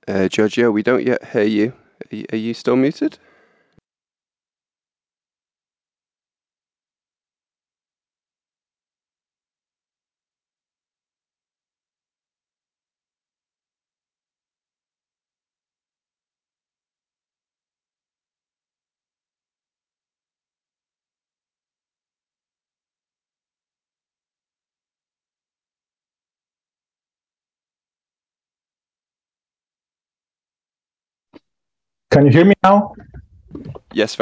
Giorgio, we don't yet hear you. Are you still muted? Can you hear me now? Yes,